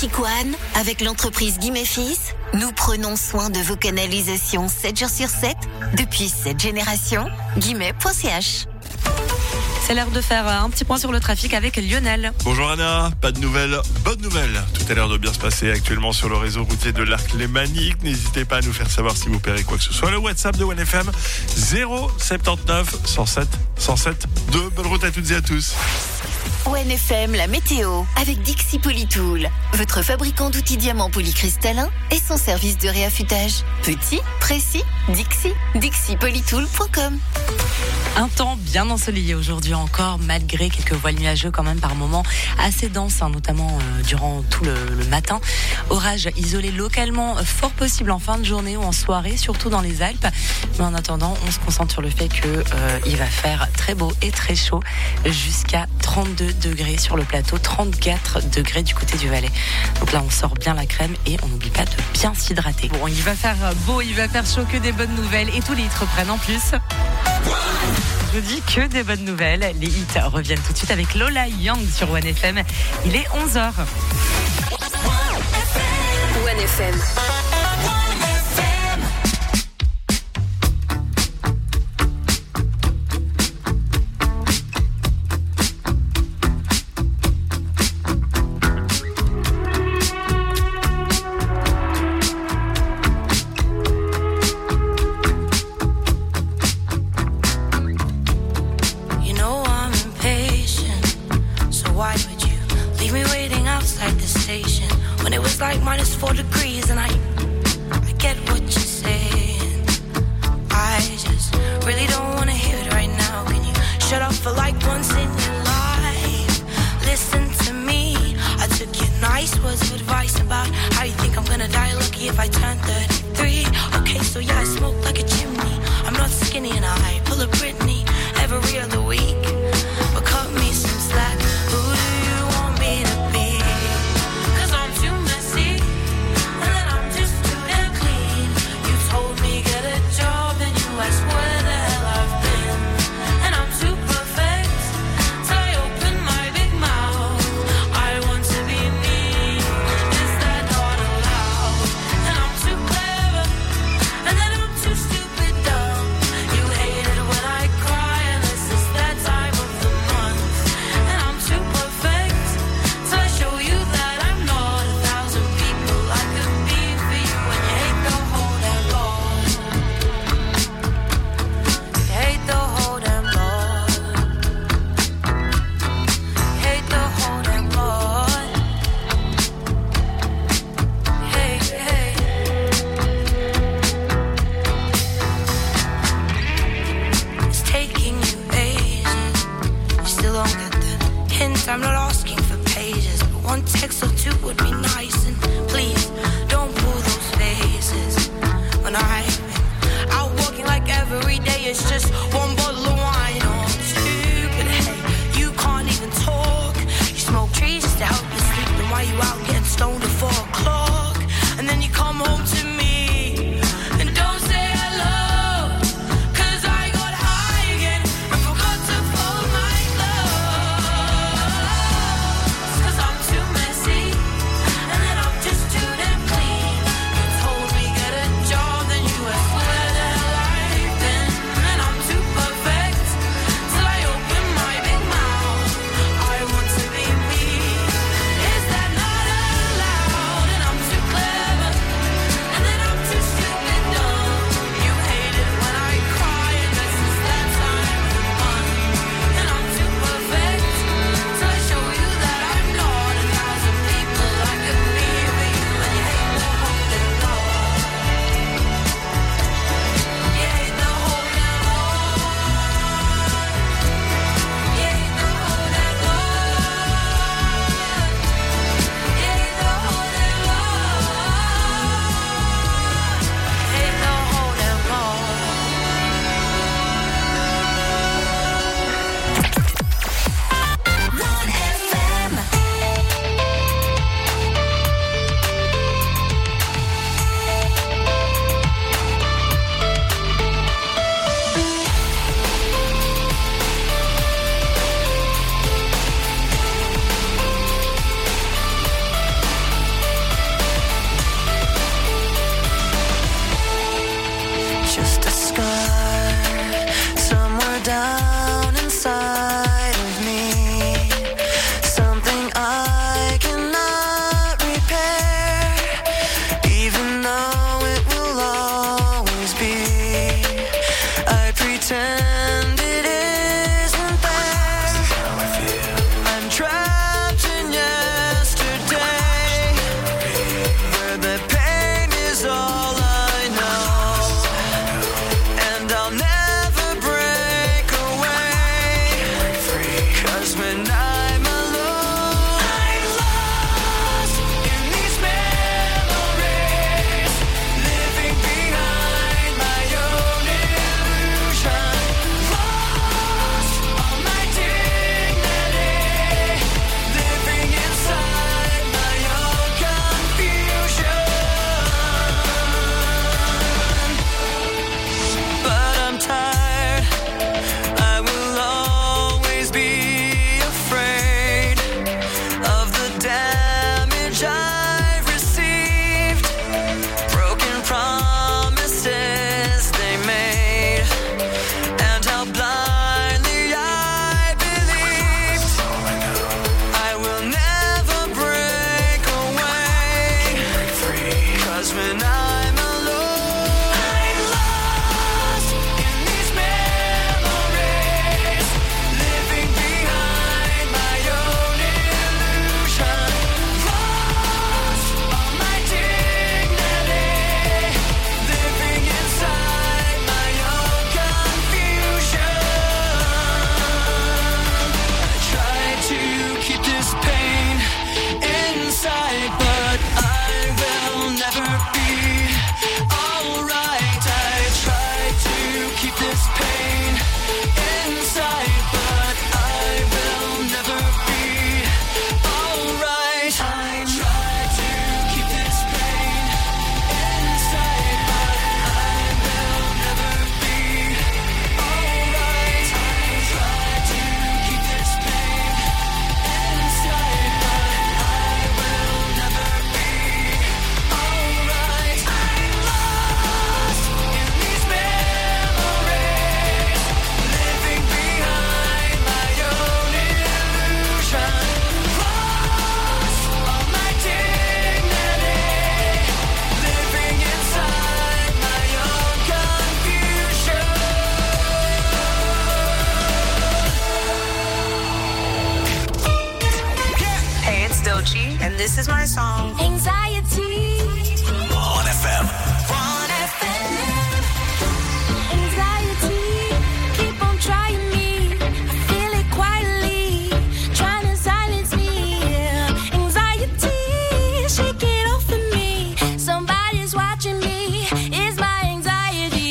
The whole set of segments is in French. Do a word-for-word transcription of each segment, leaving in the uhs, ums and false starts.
Trafic One, avec l'entreprise Guy Fils, nous prenons soin de vos canalisations sept jours sur sept depuis sept générations. guimet point c h. C'est l'heure de faire un petit point sur le trafic avec Lionel. Bonjour Anna, pas de nouvelles, bonne nouvelle. Tout a l'air de bien se passer actuellement sur le réseau routier de l'Arc Lémanique. N'hésitez pas à nous faire savoir si vous paierez quoi que ce soit. Le WhatsApp de one F M zéro soixante-dix-neuf cent sept cent sept deux. Bonne route à toutes et à tous. one F M, la météo, avec Dixi Polytool, votre fabricant d'outils diamants polycristallins et son service de réaffûtage. Petit, précis, Dixi, dixi polytool point com. Un temps bien ensoleillé aujourd'hui encore, malgré quelques voiles nuageux quand même par moments assez denses, hein, notamment euh, durant tout le, le matin. Orage isolé localement, fort possible en fin de journée ou en soirée, surtout dans les Alpes. Mais en attendant, on se concentre sur le fait que euh, il va faire très beau et très chaud, jusqu'à trente-deux degrés sur le plateau, trente-quatre degrés du côté du Valais. Donc là, on sort bien la crème et on n'oublie pas de bien s'hydrater. Bon, il va faire beau, il va faire chaud, que des bonnes nouvelles et tous les hits reprennent en plus. Je dis que des bonnes nouvelles. Les hits reviennent tout de suite avec Lola Young sur one F M. Il est onze heures. one F M. Like minus four degrees and I I get what you're saying. I just really don't wanna hear it right now. Can you shut up for like once in your life? Listen to me. I took your nice words of advice about how you think I'm gonna die lucky if I turn thirty-three. Okay, so yeah, I smoke like a chimney. I'm not skinny and I pull a Britney every other week. But cut me some slack. Who do you want me to be? I'm not asking for pages, but one text or two would be nice. And please, don't pull those faces. When I've been out walking like every day, it's just one bottle of wine. Oh, I'm stupid, hey, you can't even talk. You smoke trees just to help you sleep. Then why you out getting stoned at four o'clock? And then you come home to me and don't say hello. Perfect. just a scar somewhere down inside of me. Something I cannot repair, even though it will always be. I pretend it isn't there. I'm trapped in yesterday, where the pain is all I know, and I'll never break away. 'Cause when I'm alone, I'm lost in these memories, living behind my own illusion. Lost all my dignity, living inside my own confusion. But I'm tired, I will always be afraid of the damage I've received, broken promises they made, and how blindly I believed. I will never break away, 'cause when I'm alone, I'm lost in these memories, living behind my own illusion. Lost all my dignity, living inside my own confusion. I try to keep this pain inside, but I will never be alright. I try to keep this pain inside, but I will never be alright. I try to keep this pain inside, but I will never be alright. I try to keep this pain inside, but I will never be alright. I'm lost in these memories, living behind my own illusion. Lost all my dignity, living inside my own confusion. Hey, it's Doechii, and this is my song. Anxiety. one F M. one F M. Anxiety. Keep on trying me. I feel it quietly. Trying to silence me. Anxiety. Shake it off of me. Somebody's watching me. It's my anxiety.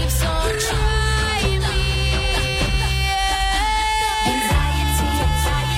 Anxiety,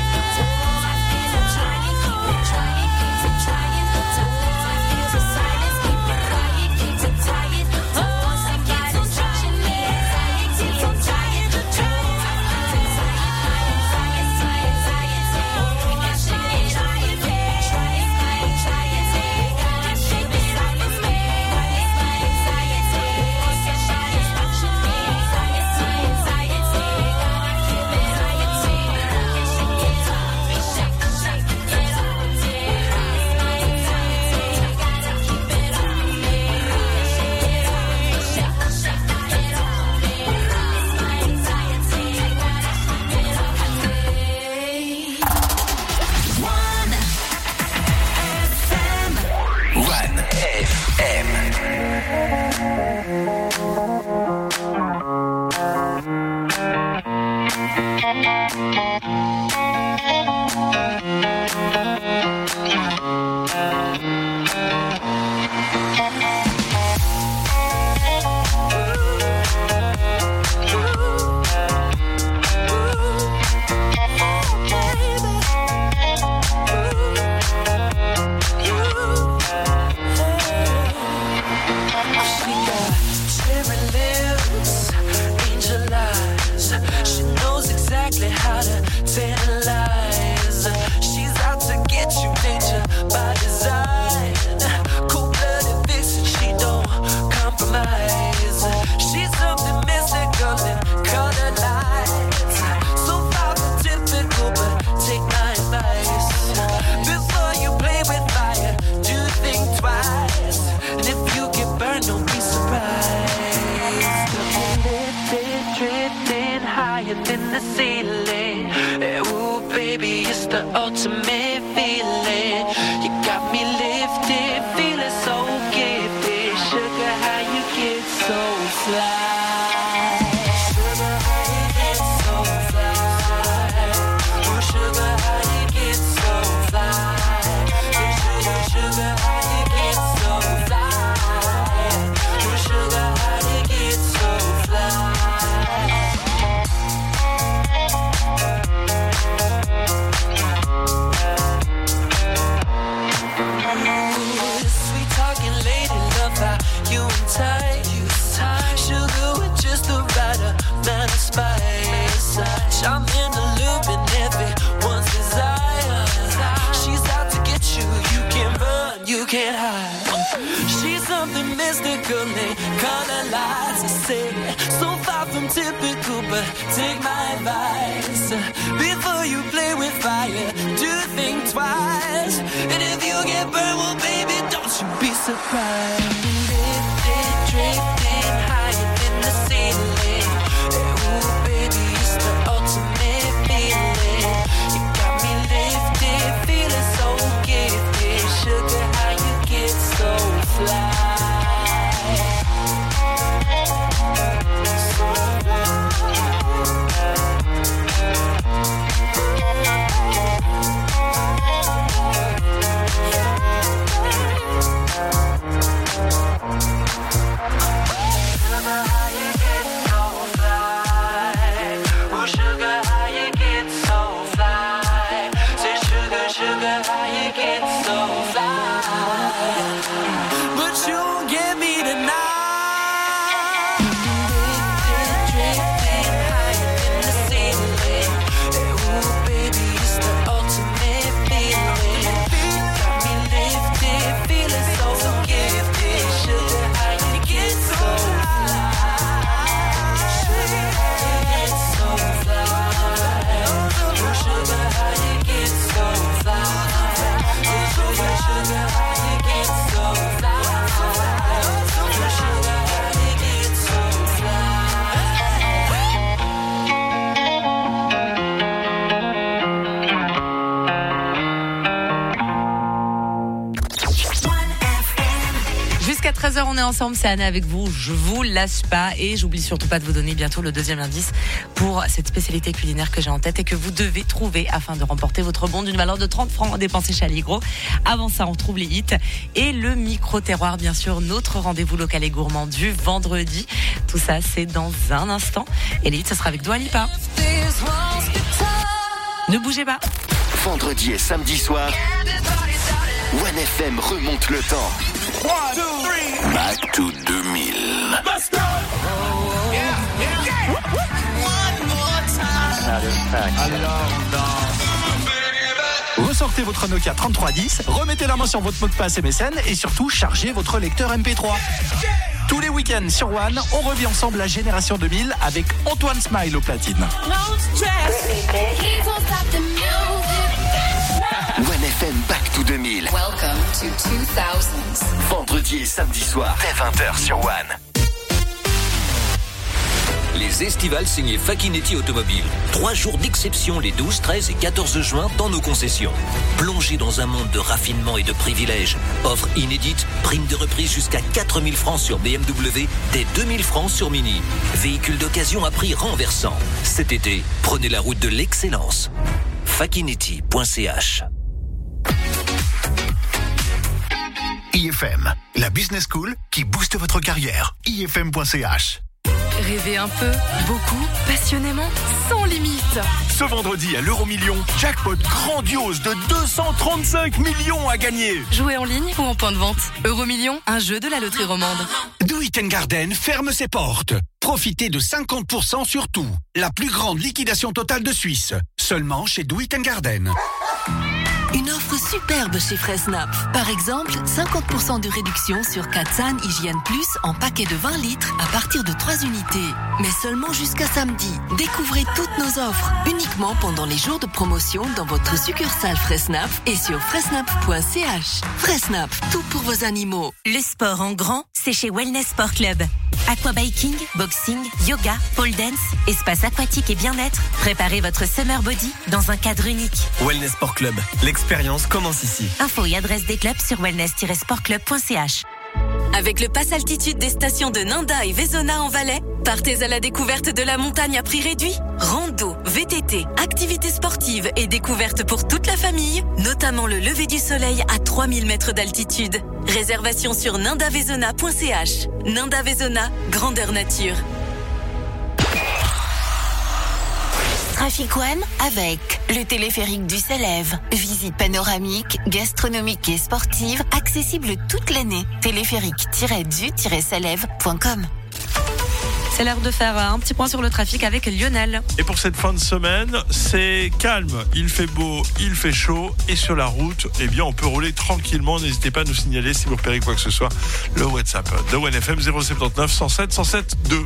treize heures, on est ensemble, c'est Anna avec vous, je vous lâche pas et j'oublie surtout pas de vous donner bientôt le deuxième indice pour cette spécialité culinaire que j'ai en tête et que vous devez trouver afin de remporter votre bon d'une valeur de trente francs dépensé chez Allegro. Avant ça, on trouve les hits et le micro-terroir, bien sûr, notre rendez-vous local et gourmand du vendredi. Tout ça, c'est dans un instant. Et les hits, ça sera avec Dua Lipa. Ne bougez pas. Vendredi et samedi soir, One F M remonte le temps. One, two, three. Back to deux mille. Let's go. Yeah, yeah, yeah. One more time. Alors, ressortez votre Nokia trente-trois dix, remettez la main sur votre mot de passe M S N et surtout chargez votre lecteur M P trois. Tous les week-ends sur One, on revit ensemble la génération deux mille avec Antoine Smile au platine. One F M Back to deux mille. Welcome to two thousands. Vendredi et samedi soir, dès vingt heures sur One. Les estivales signées Facchinetti Automobile. Trois jours d'exception les douze, treize et quatorze juin dans nos concessions. Plongez dans un monde de raffinement et de privilèges. Offre inédite, prime de reprise jusqu'à quatre mille francs sur B M W, dès deux mille francs sur Mini. Véhicule d'occasion à prix renversant. Cet été, prenez la route de l'excellence. Facchinetti point c h. I F M, la business school qui booste votre carrière. I F M point c h. Rêvez un peu, beaucoup, passionnément, sans limite. Ce vendredi à l'Euromillion, jackpot grandiose de deux cent trente-cinq millions à gagner. Jouez en ligne ou en point de vente. Euromillion, un jeu de la loterie romande. Do It Garden ferme ses portes. Profitez de cinquante pour cent sur tout. La plus grande liquidation totale de Suisse. Seulement chez Do It Garden. Une offre superbe chez Fressnapf. Par exemple, cinquante pour cent de réduction sur Katsan Hygiène Plus en paquet de vingt litres à partir de trois unités. Mais seulement jusqu'à samedi. Découvrez toutes nos offres uniquement pendant les jours de promotion dans votre succursale Fressnapf et sur fressnapf point c h. Fressnapf, tout pour vos animaux. Le sport en grand, c'est chez Wellness Sport Club. Aquabiking, boxing, yoga, pole dance, espace aquatique et bien-être. Préparez votre summer body dans un cadre unique. Wellness Sport Club, l'expérience commence ici. Info et adresse des clubs sur wellness tiret sport club point c h. Avec le pass altitude des stations de Ninda et Vezona en Valais, partez à la découverte de la montagne à prix réduit. Rando, V T T, activités sportives et découvertes pour toute la famille, notamment le lever du soleil à trois mille mètres d'altitude. Réservation sur ninda vezona point c h. Ninda Vezona, grandeur nature. Trafic One avec le téléphérique du Salève. Visite panoramique, gastronomique et sportive, accessible toute l'année. téléphérique tiret du tiret salève point com. C'est l'heure de faire un petit point sur le trafic avec Lionel. Et pour cette fin de semaine, c'est calme. Il fait beau, il fait chaud. Et sur la route, eh bien, on peut rouler tranquillement. N'hésitez pas à nous signaler si vous repérez quoi que ce soit. Le WhatsApp de One F M zéro sept neuf cent sept cent sept deux.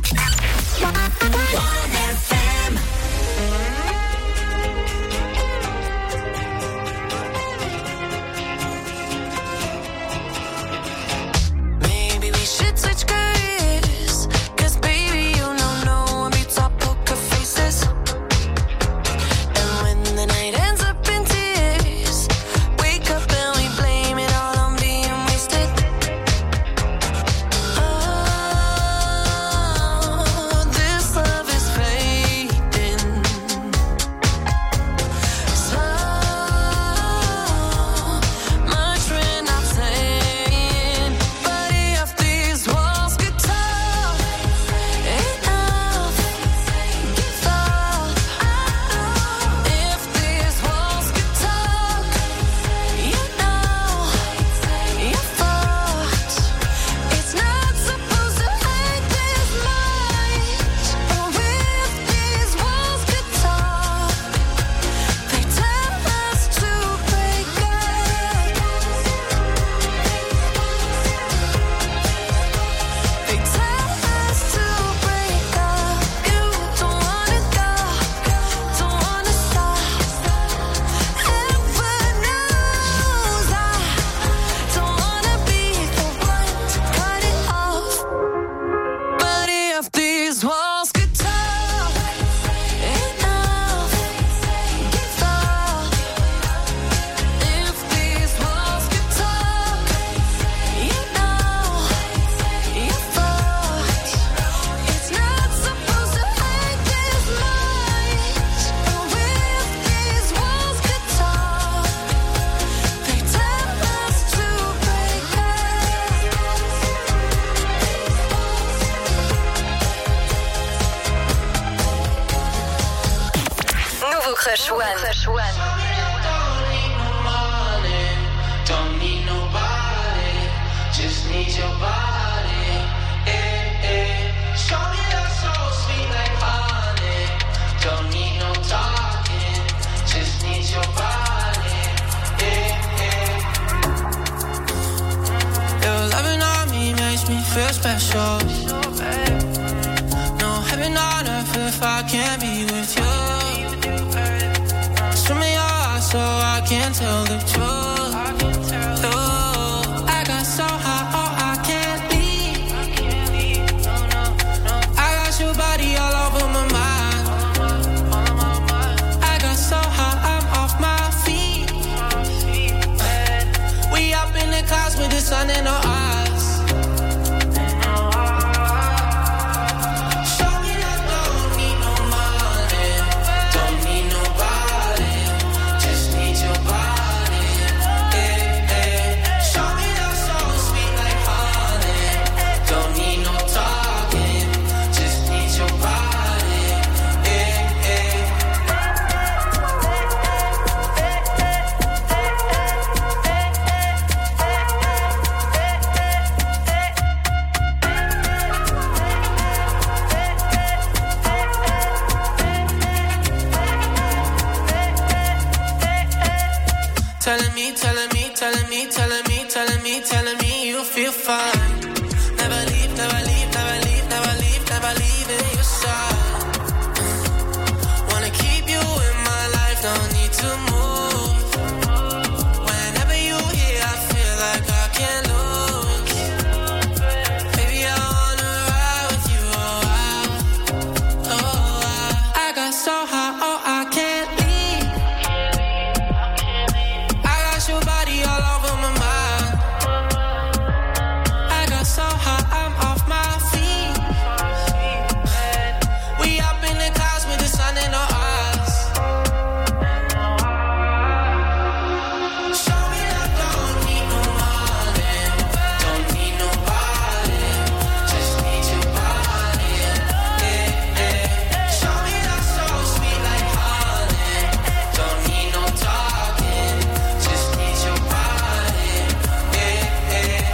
Crush One. Crush One. Don't need nobody, just need your body. Eh, eh. Show me that so sweet like honey. Don't need no talking, just need your body. Eh, eh. Your loving on me makes me feel special. No heaven on earth if I can't be with you. Swim me out so I can tell the truth. Oh, I got so high, oh I can't leave. I got your body all over telling me, telling me, telling me, telling me, telling me, telling me you feel fine. Never leave, never leave, never leave, never leave, never leave in your side. Wanna keep you in my life, don't need to move. Whenever you here, I feel like I can't lose. Baby, I wanna ride with you, oh, I, oh, I, I got so high, oh, I can't leave. I got your body all over my mind. I got so high, I'm off my feet. We up in the clouds with the sun in our eyes. Show me love, don't need no money, don't need nobody, just need your body. Yeah, yeah. Show me love so sweet like honey, don't need no talking, just need your body. Yeah, yeah.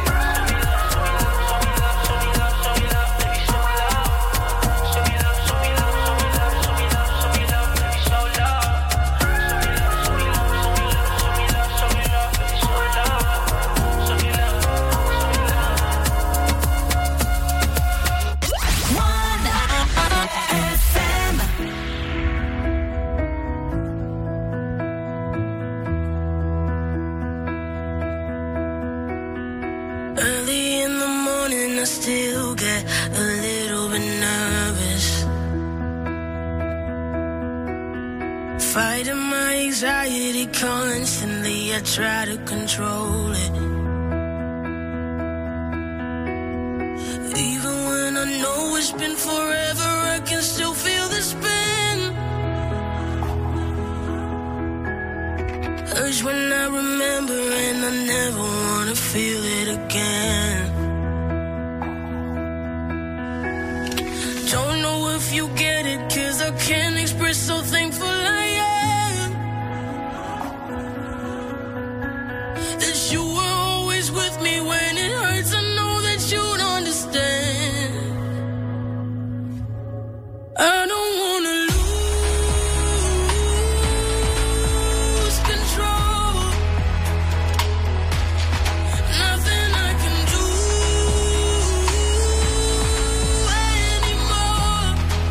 Early in the morning, I still get a little bit nervous. Fighting my anxiety constantly, I try to control it. Even when I know it's been forever, I can still feel the spin. Urge when I remember, and I never wanna feel it again. Don't know if you get it, 'cause I can't express how thankful I am that you were always with me when it hurts. I know that you'd understand. I don't wanna lose control. Nothing I can do anymore.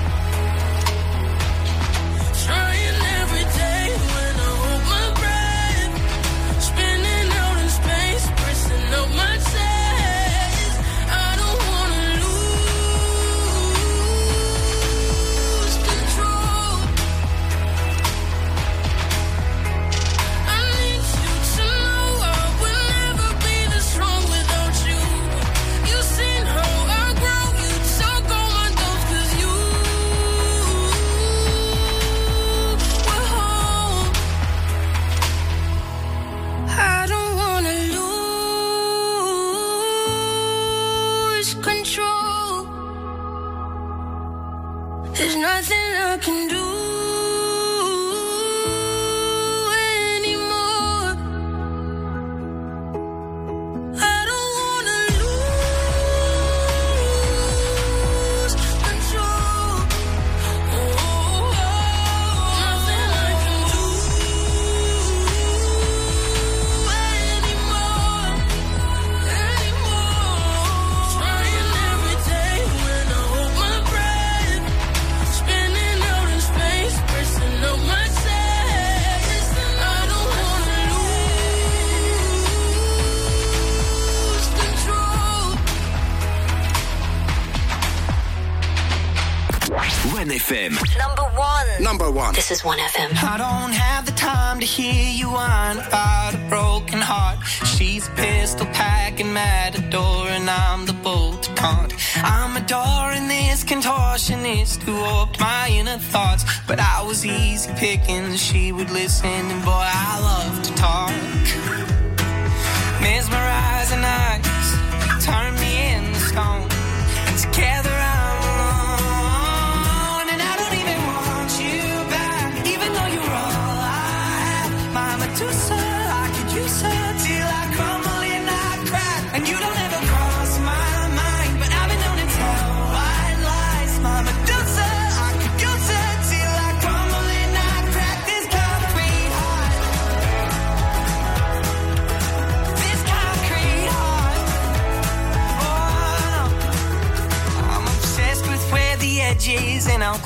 Trying every day when I hold my breath, spinning out in space, pressing up my chest. I don't wanna lose control. I need you to know I would never be this strong without you. You've seen how I grow, you took all my doubts 'cause you were home. I don't wanna lose control. There's nothing I can do anymore. I don't wanna lose control. Oh, nothing I can do anymore, anymore. Trying every day when I hold my breath, spinning out in space, pressing up my chest. I don't wanna lose control. one F M. Number one. Number one. This is one F M. I don't have the time to hear you whine about a broken heart. She's pistol packing matador and I'm the bull to taunt. I'm adoring this contortionist who warped my inner thoughts. But I was easy picking, she would listen, and boy, I love to talk. Mesmerizing eyes turn me into stone, and together I'm alone. And I don't even want you back, even though you're all I have. My Medusa, I could use her till I crumble and I crack. And you don't ever cross my mind, but I've been known to tell white lies. My Medusa, I could use her till I crumble and I crack. This concrete heart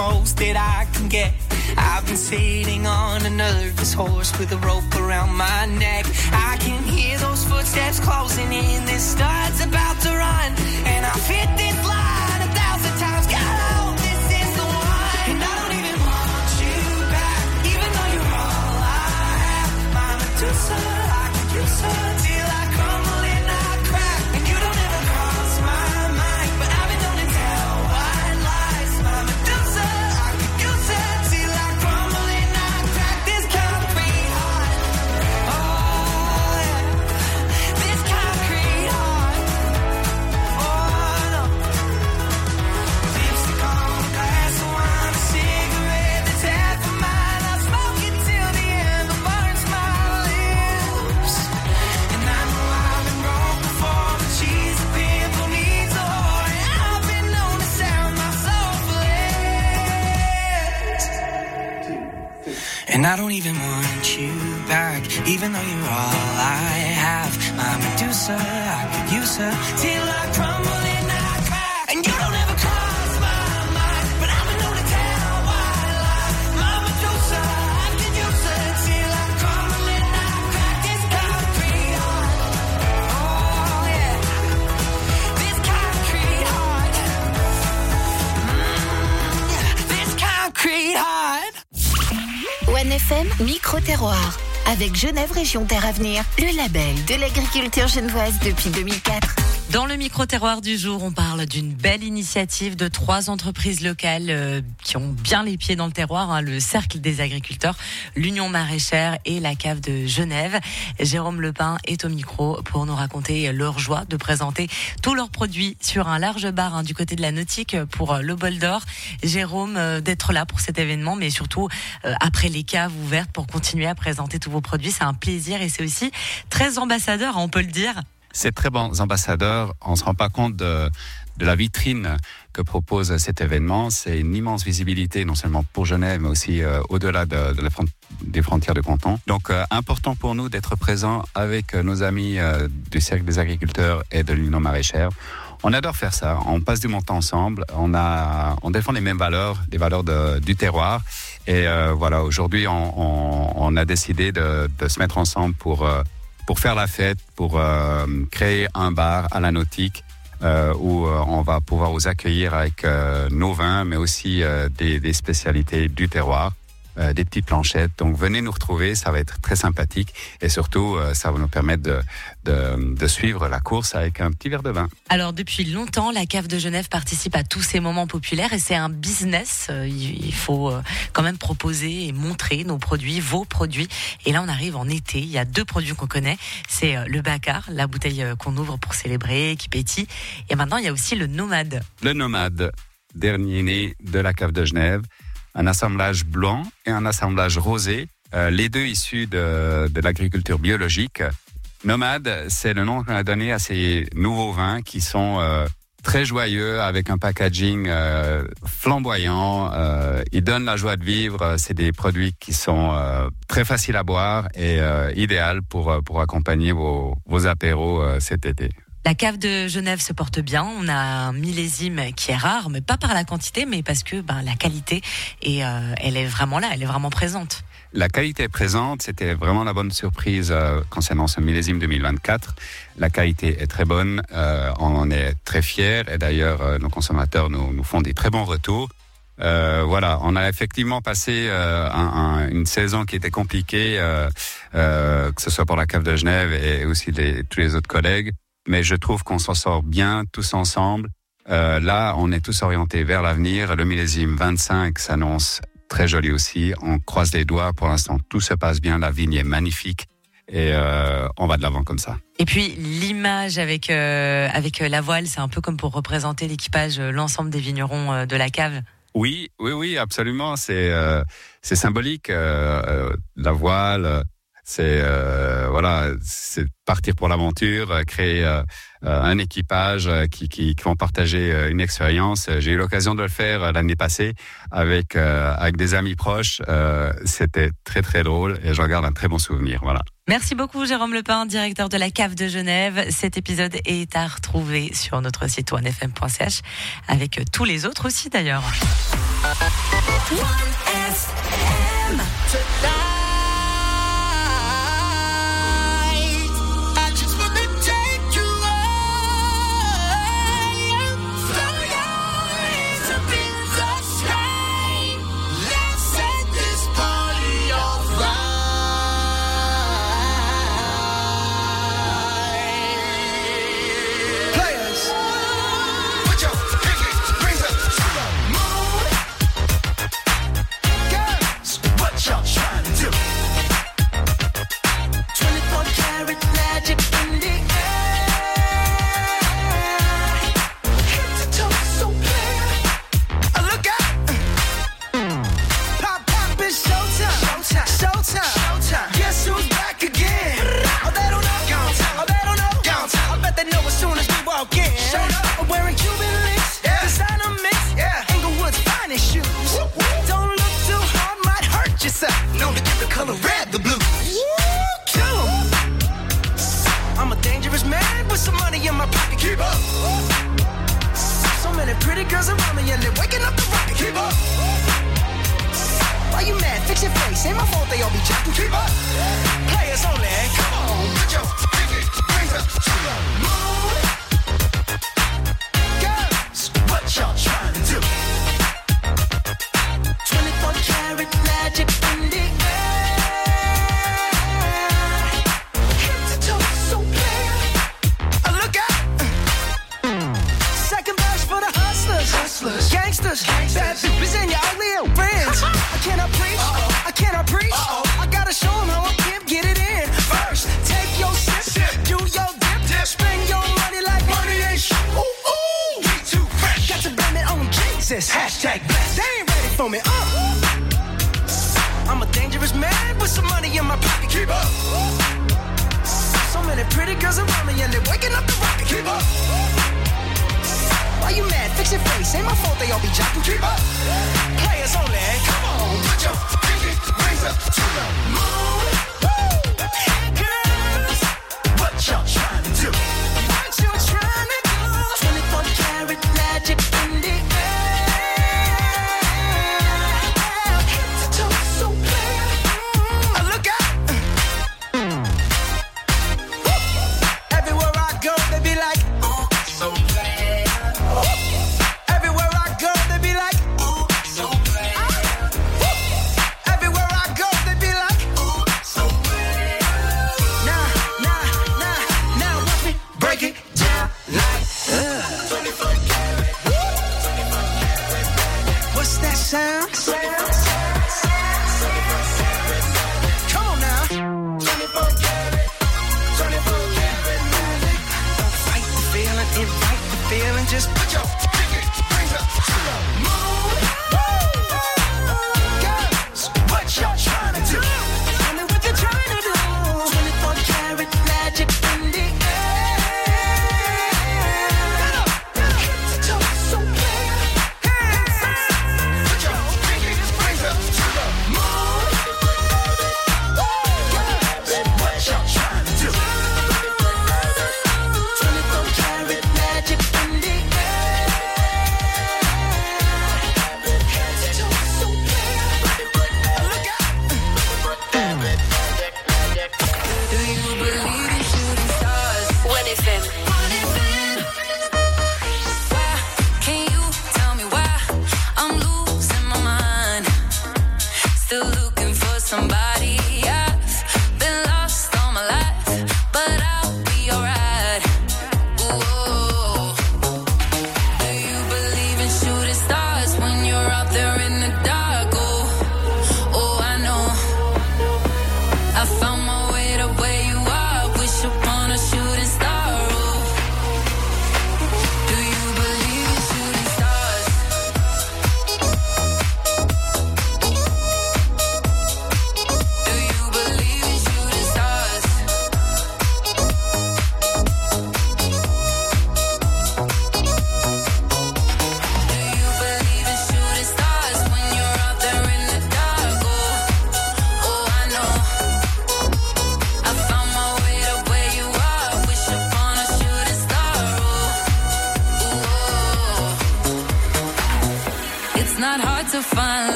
close that I can get. I've been sitting on a nervous horse with a rope around my neck. I can hear those footsteps closing in. This start's about to run, and I've hit this line a thousand times. God, I hope this is the one. And I don't even want you back, even though you're all I have. My Medusa, I could use her till I crumble and I crack. And you don't ever cross my mind, but I've been known to tell white lies. My Medusa, I could use her till I crumble and I crack. This concrete heart, oh yeah, this concrete heart, oh no. Lipstick on a glass of wine, a cigarette that's half of mine. I smoke it till the end burns my lips. And I know I've been broke before, but she's a pimple needs a whore. And I've been known to sound my soul flips. And I don't even want you back, even though you're all I have. My Medusa, I could use her till I crumble and I crack. And you don't ever cross my mind, but I've been known to tell white lies. My Medusa, I could use her till I crumble and I crack. This concrete heart, oh yeah, this concrete heart, mm, yeah, this concrete heart. One F M, micro-terroir. Avec Genève Région Terre Avenir, le label de l'agriculture genevoise depuis deux mille quatre. Dans le micro-terroir du jour, on parle d'une belle initiative de trois entreprises locales euh, qui ont bien les pieds dans le terroir, hein, le Cercle des agriculteurs, l'Union maraîchère et la cave de Genève. Jérôme Lepin est au micro pour nous raconter leur joie de présenter tous leurs produits sur un large bar hein, du côté de la nautique pour euh, le bol d'or. Jérôme, euh, d'être là pour cet événement, mais surtout euh, après les caves ouvertes pour continuer à présenter tous vos produits, c'est un plaisir et c'est aussi très ambassadeur, on peut le dire. C'est très bons ambassadeurs. On ne se rend pas compte de, de la vitrine que propose cet événement. C'est une immense visibilité, non seulement pour Genève, mais aussi euh, au-delà de, de la front- des frontières de canton. Donc, euh, important pour nous d'être présents avec nos amis euh, du Cercle des agriculteurs et de l'Union maraîchère. On adore faire ça. On passe du bon temps ensemble. On a, on défend les mêmes valeurs, les valeurs de, du terroir. Et euh, voilà, aujourd'hui, on, on, on a décidé de, de se mettre ensemble pour euh, pour faire la fête, pour euh, créer un bar à la nautique euh, où euh, on va pouvoir vous accueillir avec euh, nos vins, mais aussi euh, des, des spécialités du terroir, euh, des petites planchettes. Donc venez nous retrouver, ça va être très sympathique et surtout euh, ça va nous permettre de, de, de suivre la course avec un petit verre de vin. Alors depuis longtemps, la cave de Genève participe à tous ces moments populaires et c'est un business. Il faut quand même proposer et montrer nos produits, vos produits. Et là, on arrive en été. Il y a deux produits qu'on connaît. C'est le Bacard, la bouteille qu'on ouvre pour célébrer, qui pétille. Et maintenant, il y a aussi le Nomade. Le Nomade, dernier né de la cave de Genève. Un assemblage blanc et un assemblage rosé, euh, les deux issus de, de l'agriculture biologique. Nomade, c'est le nom qu'on a donné à ces nouveaux vins qui sont euh, très joyeux, avec un packaging euh, flamboyant. Euh, ils donnent la joie de vivre. C'est des produits qui sont euh, très faciles à boire et euh, idéal pour, pour accompagner vos, vos apéros euh, cet été. La cave de Genève se porte bien. On a un millésime qui est rare, mais pas par la quantité, mais parce que ben, la qualité, et, euh, elle est vraiment là, elle est vraiment présente. La qualité est présente, c'était vraiment la bonne surprise euh, concernant ce millésime deux mille vingt-quatre. La qualité est très bonne, euh, on en est très fiers et d'ailleurs euh, nos consommateurs nous, nous font des très bons retours. Euh, voilà, on a effectivement passé euh, un, un, une saison qui était compliquée, euh, euh, que ce soit pour la cave de Genève et aussi les, tous les autres collègues. Mais je trouve qu'on s'en sort bien tous ensemble. Euh, là, on est tous orientés vers l'avenir. Le millésime vingt-cinq s'annonce très joli aussi. On croise les doigts. Pour l'instant, tout se passe bien. La vigne est magnifique. Et euh, on va de l'avant comme ça. Et puis, l'image avec, euh, avec la voile, c'est un peu comme pour représenter l'équipage, l'ensemble des vignerons euh, de la cave. Oui, oui, oui, absolument. C'est, euh, c'est symbolique. Euh, euh, la voile... C'est euh, voilà, c'est partir pour l'aventure, euh, créer euh, euh, un équipage euh, qui, qui, qui vont partager euh, une expérience. J'ai eu l'occasion de le faire euh, l'année passée avec euh, avec des amis proches. Euh, c'était très très drôle et j'en garde un très bon souvenir. Voilà. Merci beaucoup Jérôme Lepin, directeur de la Cave de Genève. Cet épisode est à retrouver sur notre site one f m point c h avec tous les autres aussi d'ailleurs. Hashtag blessed. They ain't ready for me. Uh. I'm a dangerous man with some money in my pocket. Keep up. So many pretty girls around me and they're waking up the rocket. Keep up. Why you mad? Fix your face. Ain't my fault they all be jocking. Keep up. Players only. Come on, put your pinky rings up to the moon. Woo. Girls, what y'all trying to do? What you trying to do? twenty-four karat magic in the air. Sound. Come on now. twenty-four karat, twenty-four karat magic. Don't fight the feeling, invite the feeling. Just put your pinky rings up to the moon. Girls, what y'all trying to do? Tell me what you're trying to do. twenty-four karat magic in the air. Get up, get up. Hit the toe so clear. Twenty-four karat magic in the air.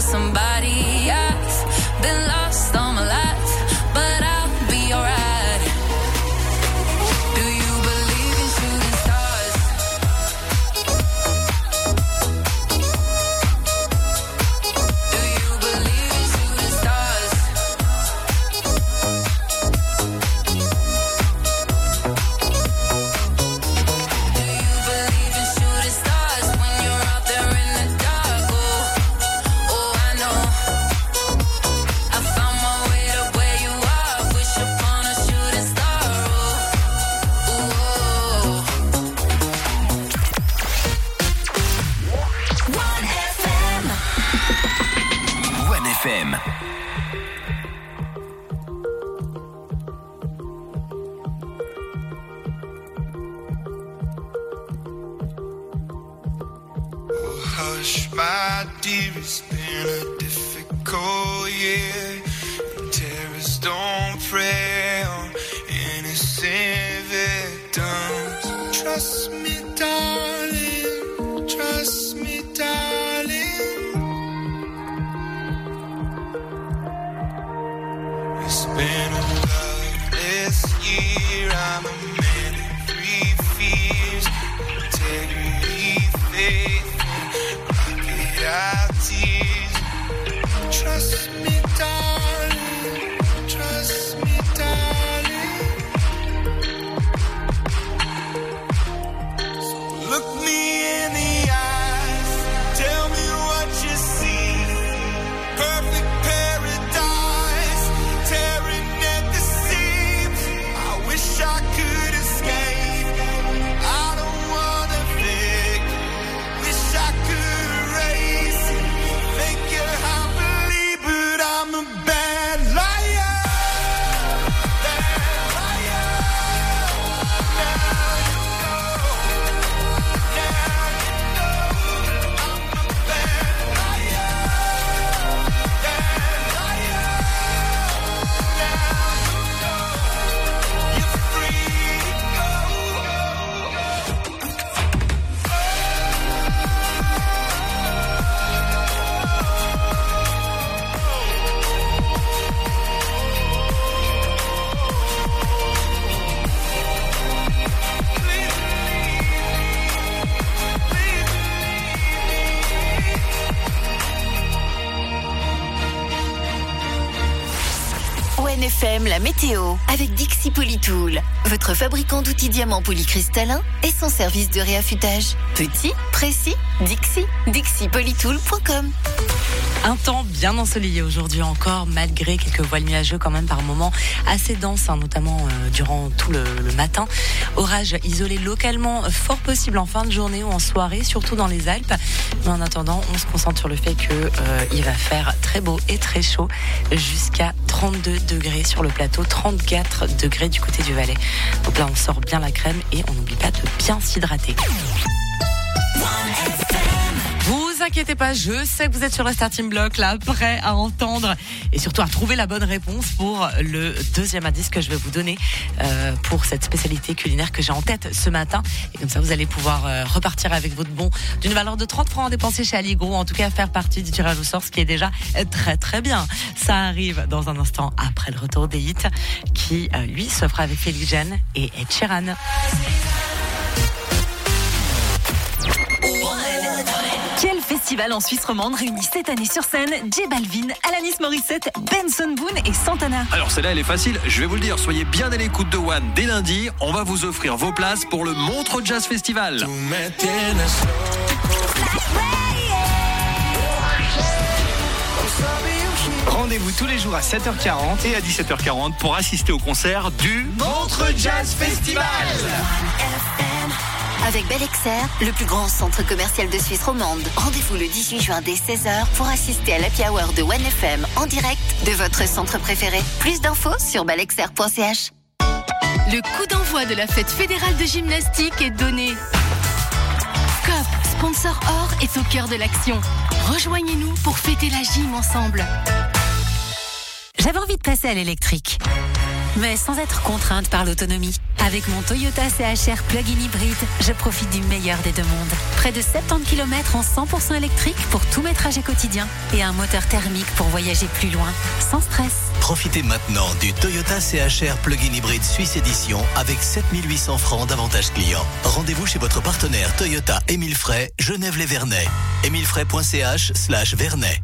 somebody else. Been lost all my life, but I'll be alright. Do you believe in shooting stars? Do you believe in shooting stars? Do you believe in shooting stars when you're out there in the dark? Oh, oh, I know. I found my way to where you are. Wish upon a shooting star. Oh, oh. One F M. One F M. Hush, my dear, it's been a difficult year. And terrorists don't prey on innocent victims. Trust me, darling. Trust me, darling. It's been a loveless year. I'm a man of three fears: integrity, faith, our tears. Trust me, darling. Trust me, darling. So look me in the eyes. Tell me what you see. Perfect paradise, tearing at the seams. I wish I could escape. I don't wanna think. Wish I could erase it. Make it I believe, but I'm a bad liar. Bad liar. Now you know. Now you know. I'm a bad liar. Bad liar. Now you know. You're free to go. O N F M, la météo, avec Dixie Polytool, votre fabricant d'outils diamants polycristallins et son service de réaffûtage. Petit, précis, Dixie, dixie polytool point com. Un temps bien ensoleillé aujourd'hui encore, malgré quelques voiles nuageux quand même par moments assez denses, hein, notamment euh, durant tout le, le matin. Orage isolé localement, fort possible en fin de journée ou en soirée, surtout dans les Alpes. Mais en attendant, on se concentre sur le fait que euh, il va faire très beau et très chaud, jusqu'à trente-deux degrés sur le plateau, trente-quatre degrés du côté du Valais. Donc là, on sort bien la crème et on n'oublie pas de bien s'hydrater. Vous inquiétez pas, je sais que vous êtes sur le starting block là, prêt à entendre et surtout à trouver la bonne réponse pour le deuxième indice que je vais vous donner euh, pour cette spécialité culinaire que j'ai en tête ce matin. Et comme ça, vous allez pouvoir euh, repartir avec votre bon d'une valeur de trente francs à dépenser chez Allegro, en tout cas faire partie du tirage au sort, ce qui est déjà très très bien. Ça arrive dans un instant après le retour des hits qui euh, lui s'offre avec Félix Jeanne et Ed Sheeran. Quel festival en Suisse romande réunit cette année sur scène J Balvin, Alanis Morissette, Benson Boone et Santana? Alors celle-là elle est facile, je vais vous le dire, soyez bien à l'écoute de One dès lundi, on va vous offrir vos places pour le Montreux Jazz Festival. Rendez-vous tous les jours à sept heures quarante et à dix-sept heures quarante pour assister au concert du Montreux Jazz Festival. Avec Bellexer, le plus grand centre commercial de Suisse romande. Rendez-vous le dix-huit juin dès seize heures pour assister à l'Happy Hour de One F M en direct de votre centre préféré. Plus d'infos sur bellexer point c h. Le coup d'envoi de la fête fédérale de gymnastique est donné. C O P, sponsor or, est au cœur de l'action. Rejoignez-nous pour fêter la gym ensemble. J'avais envie de passer à l'électrique, mais sans être contrainte par l'autonomie. Avec mon Toyota C H R plug-in hybride, je profite du meilleur des deux mondes. Près de soixante-dix kilomètres en cent pour cent électrique pour tous mes trajets quotidiens et un moteur thermique pour voyager plus loin, sans stress. Profitez maintenant du Toyota C H R plug-in hybride Suisse Édition avec sept mille huit cents francs d'avantages clients. Rendez-vous chez votre partenaire Toyota Émile Frey, Genève-les-Vernets. émilefrey.ch slash Vernets.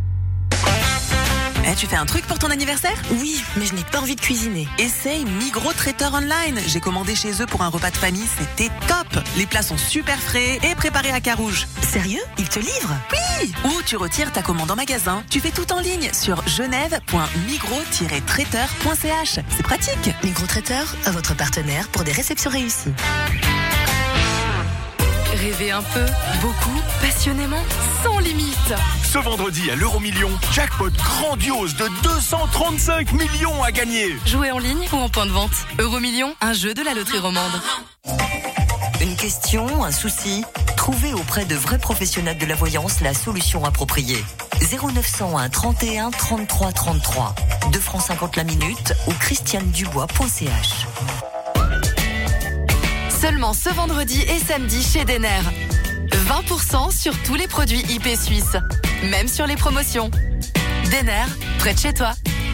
Eh, tu fais un truc pour ton anniversaire ? Oui, mais je n'ai pas envie de cuisiner. Essaye Migros Traiteur Online. J'ai commandé chez eux pour un repas de famille, c'était top. Les plats sont super frais et préparés à Carouge. Sérieux ? Ils te livrent ? Oui. Ou tu retires ta commande en magasin. Tu fais tout en ligne sur genève point migros tiret traiteur point c h. C'est pratique. Migros Traiteur, votre partenaire pour des réceptions réussies. Rêvez un peu, beaucoup, passionnément, sans limite. Ce vendredi à l'Euromillion, jackpot grandiose de deux cent trente-cinq millions à gagner. Jouez en ligne ou en point de vente. Euromillion, un jeu de la loterie romande. Une question, un souci ? Trouvez auprès de vrais professionnels de la voyance la solution appropriée. zéro neuf cent un trente et un trente-trois trente-trois. deux francs cinquante la minute ou christiane dubois point c h. Seulement ce vendredi et samedi chez Denner. vingt pour cent sur tous les produits I P suisses. Même sur les promotions. Denner, près de chez toi.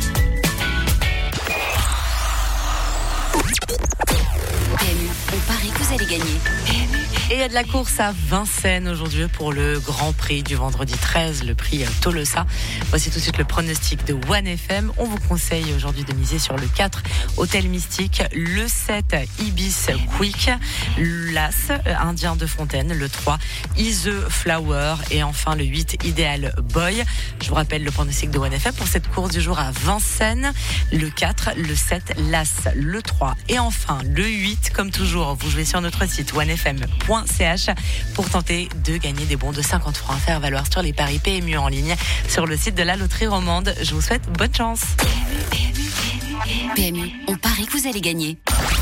P M U, on parie que vous allez gagner. P M U. Et il y a de la course à Vincennes aujourd'hui pour le Grand Prix du vendredi treize, le prix Tolosa. Voici tout de suite le pronostic de One F M. On vous conseille aujourd'hui de miser sur le quatre, Hôtel Mystique, le sept, Ibis Quick, l'As, Indien de Fontaine, le trois, Is The Flower et enfin le huit, Ideal Boy. Je vous rappelle le pronostic de One F M pour cette course du jour à Vincennes, le quatre, le sept, l'As, le trois et enfin le huit. Comme toujours, vous jouez sur notre site one f m point c h pour tenter de gagner des bons de cinquante francs à faire valoir sur les paris P M U en ligne sur le site de la loterie romande. Je vous souhaite bonne chance. P M U, on parie que vous allez gagner.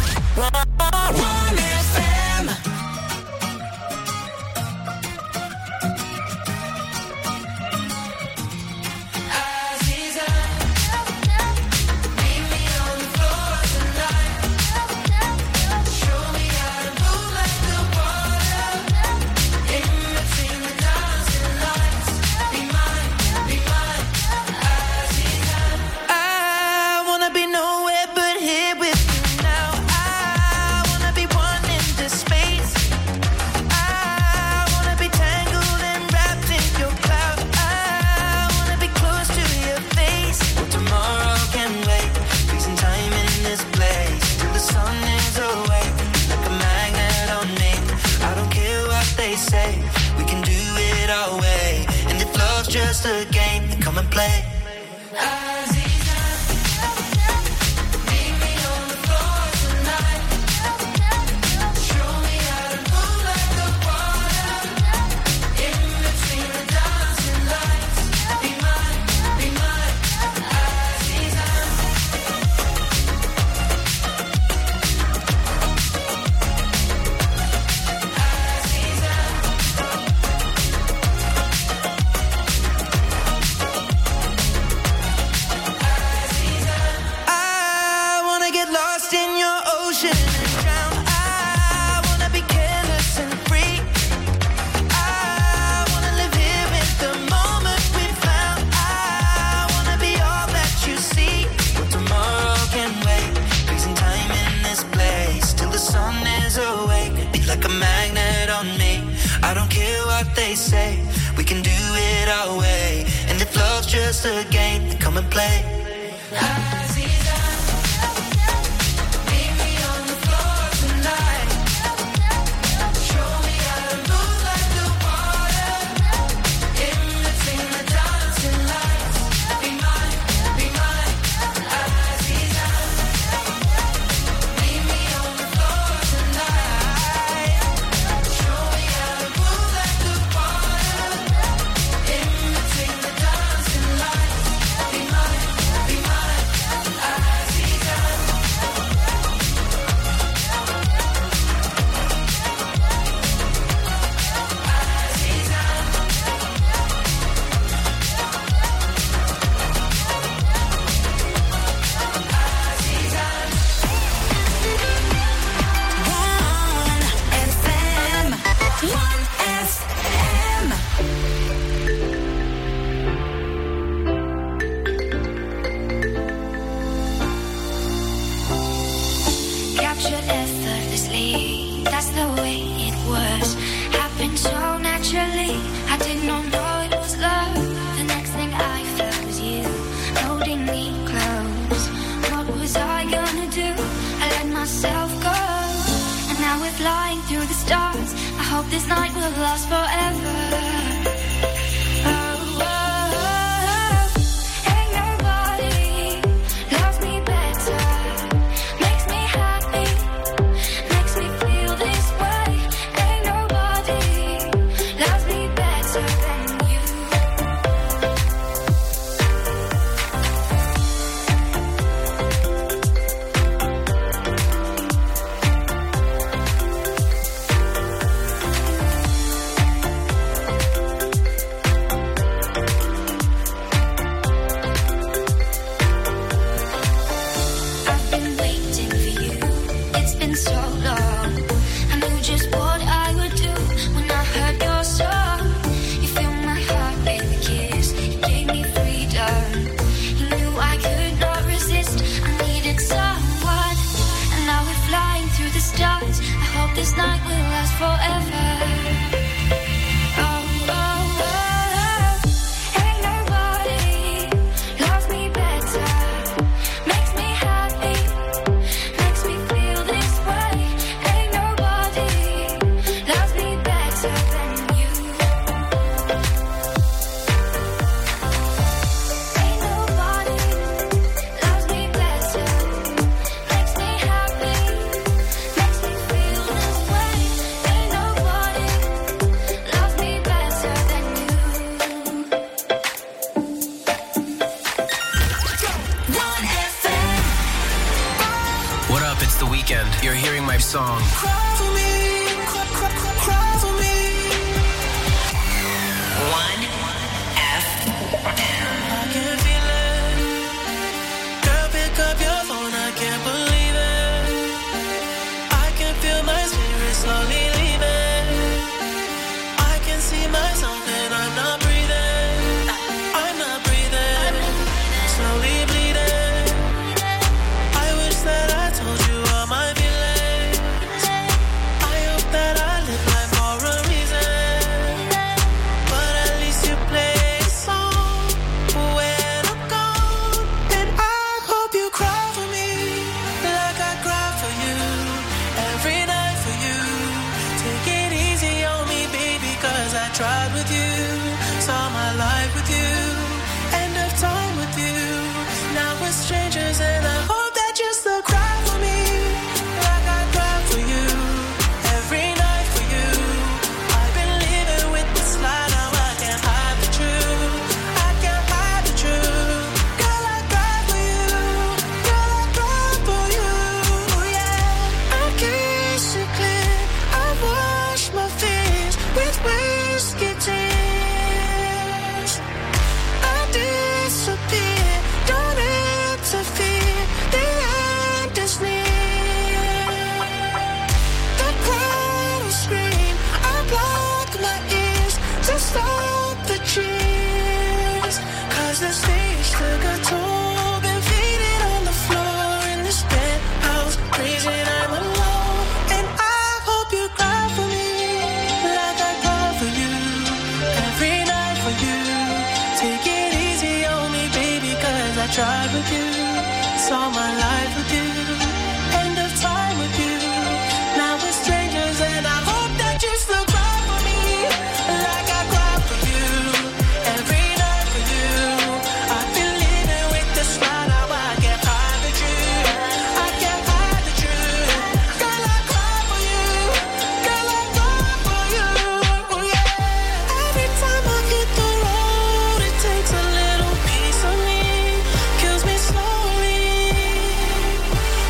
Just a game, come and play. Just a game, come and play. did not know it was love. The next thing I felt was you holding me close. What was I gonna do? I let myself go, and now we're flying through the stars. I hope this night will last forever. This night will last forever. You're hearing my song. Cry for me, cry, cry, cry, cry for me. One F M. I can feel it. Girl, pick up your phone, I can't believe it. I can feel my spirit slowly leaving. I can see myself and I'm not breathing. I'm not breathing. Slowly bleeding. I wish that I told you all my tried with you, saw my life with you, end of time with you. Now we're strangers and I hope that you still cry for me, like I cry for you, every night for you. I've been living with this lie, now I can't hide the truth, I can't hide the truth. Girl, I cry for you, girl, I cry for you, yeah. I kiss you clear, I wash my fears with whiskey tears. I disappear, don't interfere, the end is near. The crowd will scream, I block my ears to stop the cheers. Cause the stage took a toll, been faded on the floor in this penthouse, crazy and I'm alone. And I hope you cry for me, like I cry for you, every night for you. Take it easy on me, baby, cause I tried with you, saw my life with you, end of time with you. Now we're strangers and I hope that you still cry for me, like I cry for you, every night for you. I've been living with this lie, now I can't hide the truth, I can't hide the truth. Girl, I cry for you, girl, I cry for you, yeah. Every time I hit the road, it takes a little piece of me, kills me slowly.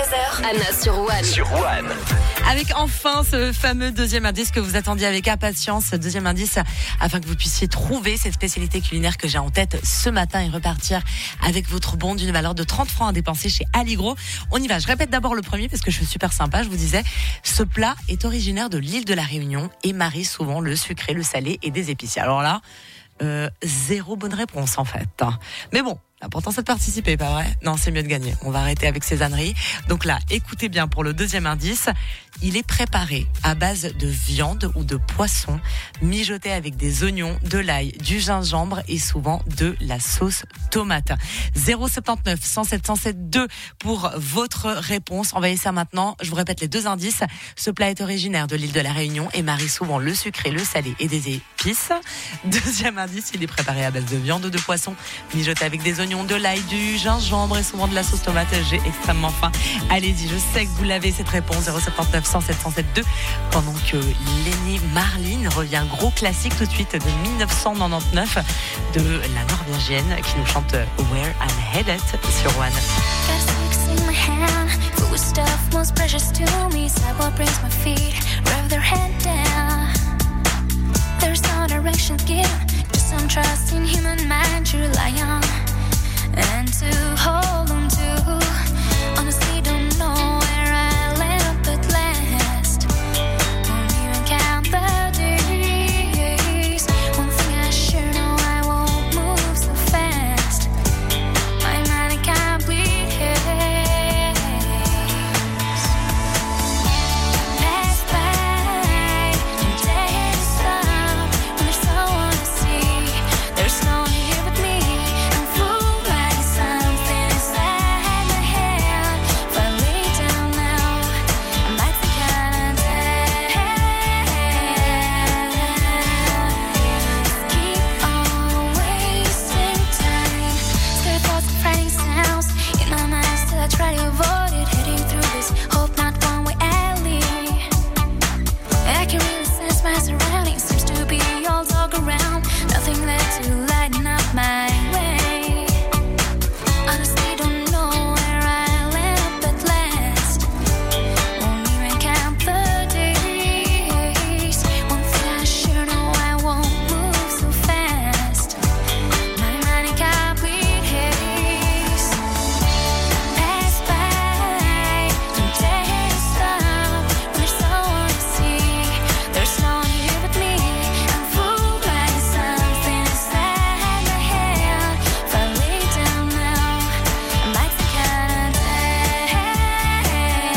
heures, Anna sur One. Sur One. Avec enfin ce fameux deuxième indice que vous attendiez avec impatience. Deuxième indice afin que vous puissiez trouver cette spécialité culinaire que j'ai en tête ce matin et repartir avec votre bon d'une valeur de trente francs à dépenser chez Allegro. On y va. Je répète d'abord le premier parce que je suis super sympa. Je vous disais, ce plat est originaire de l'île de la Réunion et marie souvent le sucré, le salé et des épices. Alors là, euh, zéro bonne réponse en fait. Mais bon. L'important c'est de participer, pas vrai? Non, c'est mieux de gagner. On va arrêter avec ces âneries. Donc là, écoutez bien pour le deuxième indice. Il est préparé à base de viande ou de poisson, mijoté avec des oignons, de l'ail, du gingembre et souvent de la sauce tomate. zéro soixante-neuf cent sept cent sept deux pour votre réponse. Envoyez ça maintenant. Je vous répète les deux indices. Ce plat est originaire de l'île de la Réunion et marie souvent le sucré, le salé et des épices. Deuxième indice, il est préparé à base de viande ou de poisson, mijoté avec des oignons, de l'ail, du gingembre et souvent de la sauce tomate. J'ai extrêmement faim. Allez-y, je sais que vous l'avez cette réponse. zéro soixante-neuf cent sept cent sept deux. Pendant que Lenny Marlin revient gros classique tout de suite de dix-neuf cent quatre-vingt-dix-neuf de la Norvégienne qui nous chante Where I'm Headed sur One. Some trust in human mind to rely on and to hold on to. Honestly, don't know where I land up at last. Won't even count the days. One thing I sure know, I won't move so fast. My mind can't bleed haze. Pass by, don't dare to stop when there's someone to see. There's no one here but me. I'm fooled by something inside my head. If I lay down now, I might think I'm dead. Keep on wasting time. Scary thoughts and frightening sounds in my mind. Still I try to avoid it. Heading through this hope not one-way alley. I can really sense my surroundings. Seems to be all dog around. Nothing there to lighten up my way. Honestly, don't know where I land up at last. Won't even count the days. One thing I sure know, I won't move so fast. My mind can't bleed haze. Pass by, don't dare to stop when there's someone to see. There's no one here but me. I'm fooled by something inside my head. If I lay down now, I might think I'm dead.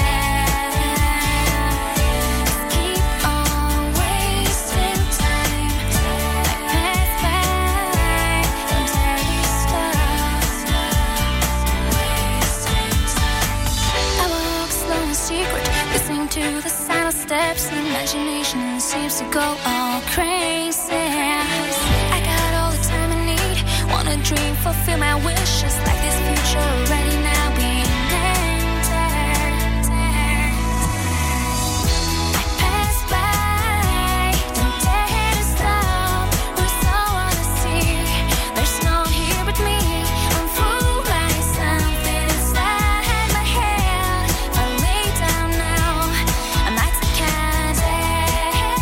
Keep on wasting time. I pass by, don't dare to stop. Wasting time. I walk slow in secret, listening to the sound of steps. Imagination seems to go all crazy. I got all the time I need. Wanna dream, fulfill my wishes. Like this future already now being entered. I pass by, don't dare to stop. There's someone to see. There's no one here but me. I'm fooled by something inside my head. If I lay down now, I might think I'm dead.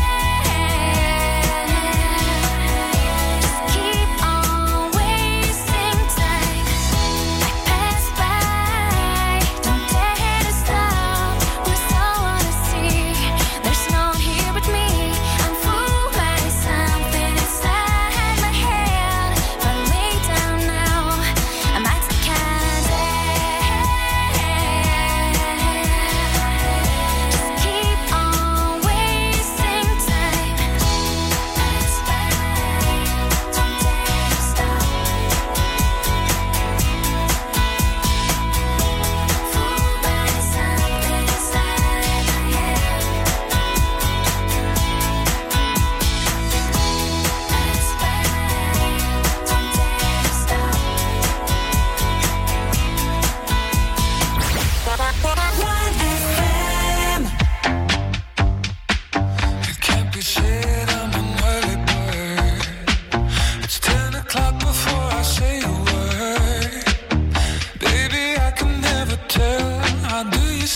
Just keep on wasting time. I pass by, don't dare to stop. There's someone to see. There's no one here but me. I'm fooled by something inside my head. If I lay down now, I might think I'm dead. Just keep on wasting time. Pass by, don't dare to stop. Fooled by something inside my head. Pass by, don't dare to stop. It can't be said I'm an early bird. It's ten o'clock before I say a word. Baby, I can never tell. How do you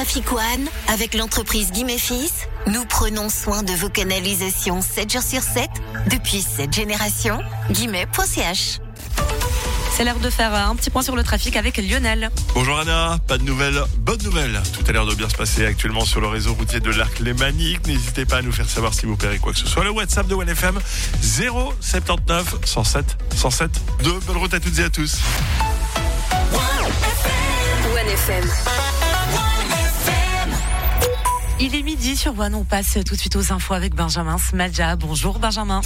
Traffic One, avec l'entreprise Guimé Fils, nous prenons soin de vos canalisations sept jours sur sept depuis sept générations. Guimé point c h. C'est l'heure de faire un petit point sur le trafic avec Lionel. Bonjour Anna, pas de nouvelles, bonne nouvelle. Tout a l'air de bien se passer actuellement sur le réseau routier de l'Arc Lémanique. N'hésitez pas à nous faire savoir si vous paierez quoi que ce soit. Le WhatsApp de One F M, zéro sept neuf cent sept cent sept deux. Bonne route à toutes et à tous. One F M. Il est midi sur One, on passe tout de suite aux infos avec Benjamin Smadja. Bonjour Benjamin.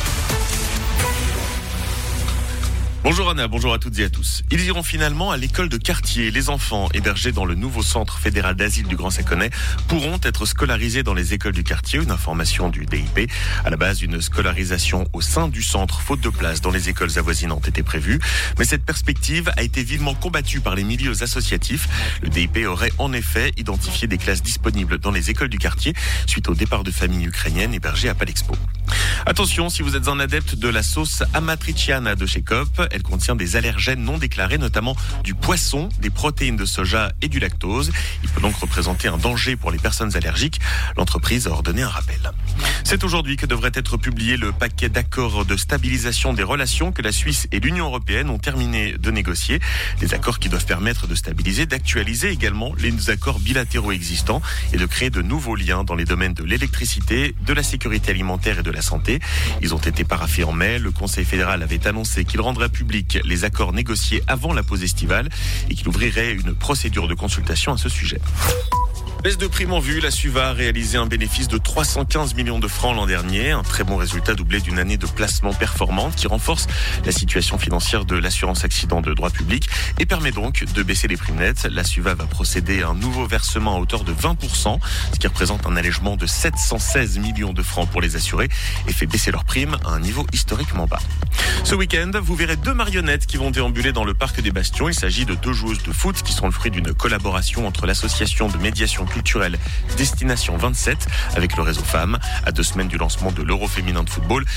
Bonjour Anna, bonjour à toutes et à tous. Ils iront finalement à l'école de quartier. Les enfants hébergés dans le nouveau centre fédéral d'asile du Grand Saconnet pourront être scolarisés dans les écoles du quartier. Une information du D I P. À la base, une scolarisation au sein du centre, faute de place dans les écoles avoisinantes, était prévue. Mais cette perspective a été vivement combattue par les milieux associatifs. Le D I P aurait en effet identifié des classes disponibles dans les écoles du quartier suite au départ de familles ukrainiennes hébergées à Palexpo. Attention, si vous êtes un adepte de la sauce amatriciana de chez Coop, elle contient des allergènes non déclarés, notamment du poisson, des protéines de soja et du lactose. Il peut donc représenter un danger pour les personnes allergiques. L'entreprise a ordonné un rappel. C'est aujourd'hui que devrait être publié le paquet d'accords de stabilisation des relations que la Suisse et l'Union européenne ont terminé de négocier. Des accords qui doivent permettre de stabiliser, d'actualiser également les accords bilatéraux existants et de créer de nouveaux liens dans les domaines de l'électricité, de la sécurité alimentaire et de la santé. Ils ont été paraphés en mai. Le Conseil fédéral avait annoncé qu'il rendrait public les accords négociés avant la pause estivale et qu'il ouvrirait une procédure de consultation à ce sujet. Baisse de prime en vue, la Suva a réalisé un bénéfice de trois cent quinze millions de francs l'an dernier. Un très bon résultat doublé d'une année de placement performante qui renforce la situation financière de l'assurance accident de droit public et permet donc de baisser les primes nettes. La Suva va procéder à un nouveau versement à hauteur de vingt pour cent, ce qui représente un allègement de sept cent seize millions de francs pour les assurés et fait baisser leurs primes à un niveau historiquement bas. Ce week-end, vous verrez deux marionnettes qui vont déambuler dans le parc des Bastions. Il s'agit de deux joueuses de foot qui sont le fruit d'une collaboration entre l'association de médiation culturelle Destination vingt-sept avec le réseau Femmes. À deux semaines du lancement de l'Euro féminin de football,